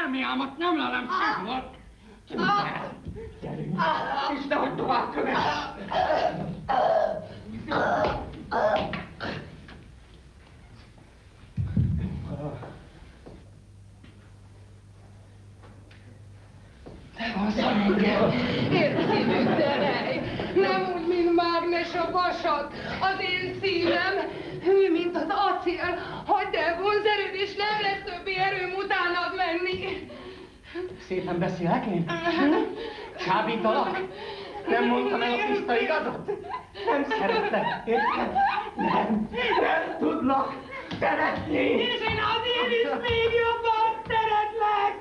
Ármiámat nem lelem sehol. Gyerünk, és nehogy tovább kövess. Érszívű terej, nem úgy, mint mágnes a vasat. Az én szívem hű, mint az acél. Hagyd el vonzerőd, és nem lesz többi erőm utánad menni. Szépen beszélek én? Csábítalak? Nem mondtam el a tiszta igazat? Nem szeretlek, érted? Nem tudlak szeretni. És én azért is még jobban szeretlek.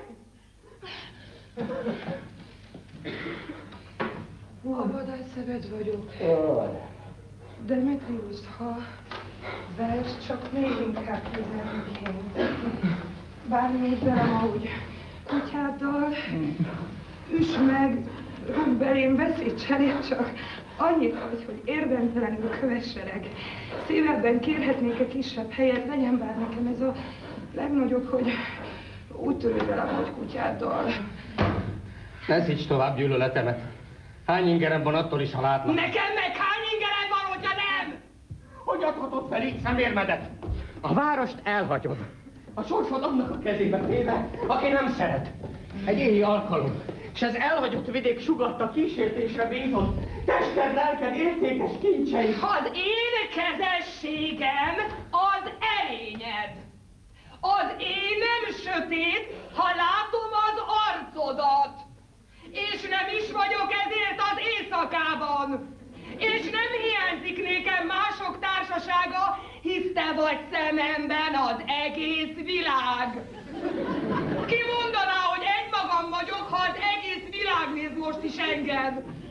A vadászszebed vagyok. Demetrius, ha vers, csak még inkább közelként. Bármelyik velem, ahogy kutyáddal, üss meg, belém veszítsenél, csak annyit hagy, hogy érdemtelenül kövesselek. Szívedben kérhetnék egy kisebb helyet, legyen bár nekem ez a legnagyobb, hogy úgy törődj velem, hogy kutyáddal. Ne szíts tovább gyűlöletemet. Hány ingerem van, attól is, ha látlak. Nekem meg hány ingerem van, hogyha nem? Hogy adhatod fel így szemérmedet? A várost elhagyod. A sorsod annak a kezébe téve, aki nem szeret. Egy éli alkalom, és ez elhagyott vidék sugatta kísértésre bízott. Tested, lelked, értékes kincsei. Az én kezességem az erényed. Az én nem sötét, ha látom az arcodat. És nem is vagyok ezért az éjszakában. És nem hiányzik nékem mások társasága, hisz te vagy szememben az egész világ. Ki mondaná, hogy egymagam vagyok, ha az egész világ néz most is engem?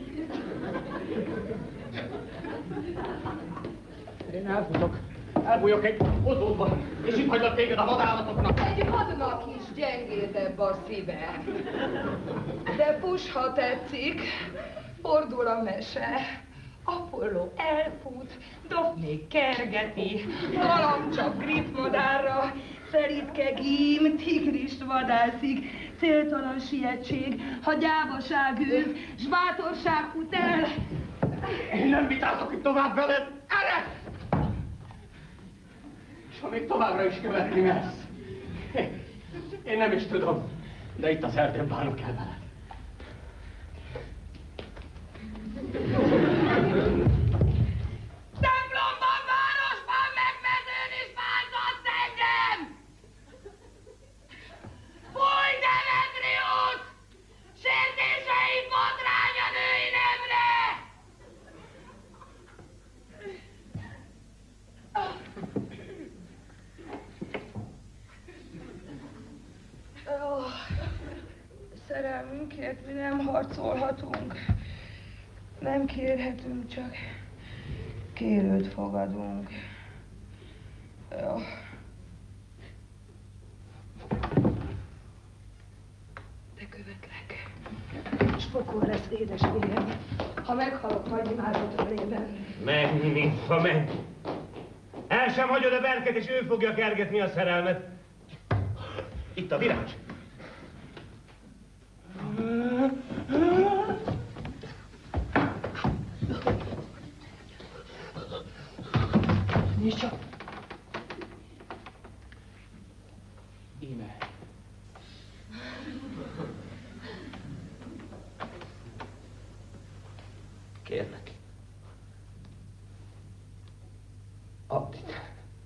Én elfutok. Elbújok egy hozódba, és itt hagylak téged a vadállatoknak. Egy vadnak is gyengédebb a szíve. De fuss, ha tetszik, fordul a mese. Apollo elfut, Daphné kergeti, Galamcsa grifmadárra, Feritke gím, tigrist vadászik, céltalan sietség, ha gyávaság űz, s bátorság fut el. Én nem vitázok itt tovább veled, erre! És ha még továbbra is követni mersz, én nem is tudom, de itt az erdőn bánok el veled. Templomban, városban, meg mezőn is bántasz engem! Fúj, Demetrius! Sértéseit botrány a női nemre! Szerelmünkért mi nem harcolhatunk. Nem kérhetünk, csak kérőt fogadunk. Jó. De követlek. És pokol lesz, édesférjem. Ha meghalok, nagy imádott ölében. Menj, Nimfa, menj! El sem hagyod a Berket, és ő fogja kergetni a szerelmet. Itt a virág. Nézd csak! Íme. Kérlek. Add ide.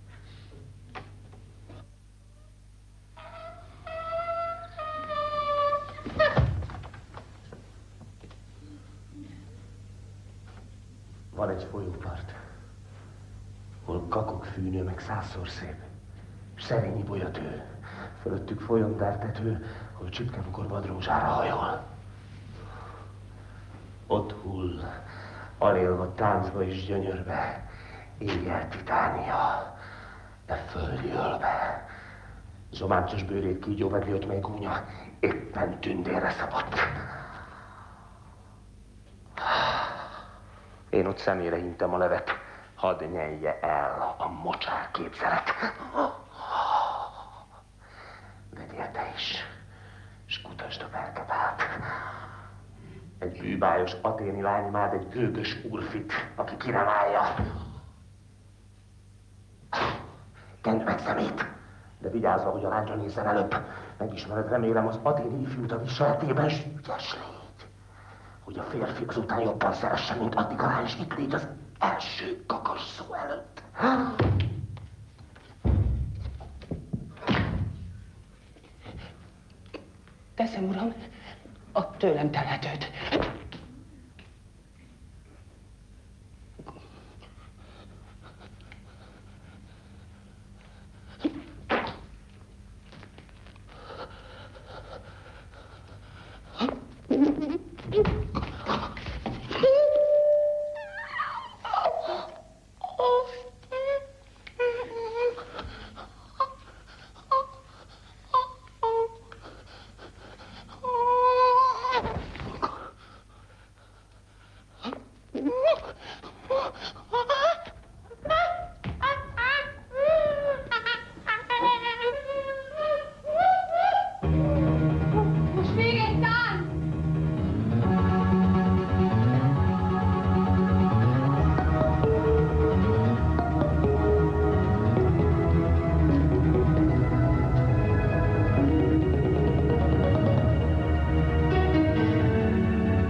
Van egy folyópart, hol kakuk fűnő meg 100-szor szép, s szerényi bolyatő, fölöttük folyondártető, hol csipkemukor vadrózsára hajol. Ott hull, alélva táncba és gyönyörbe, éjjel Titánia, de földjölbe. Zsománcsos bőrét kígyó vedlőt meg gúnya, éppen tündérre szabott. Én ott szemére hintem a levet, hadd nyelje el a mocsár képzelet. Vegyél te is, hűbájos aténi lány imád egy gőgös úrfit, aki kiremálja. Kend meg szemét, de vigyázva, hogy a lányra nézzen előbb. Megismered, remélem, az aténi ifjút a viseletében, s ügyes légy, hogy a férfi azután jobban szeresse, mint addig a lány, s itt légy az első kakas szó előtt. Teszem, uram, a tőlem telhetőt.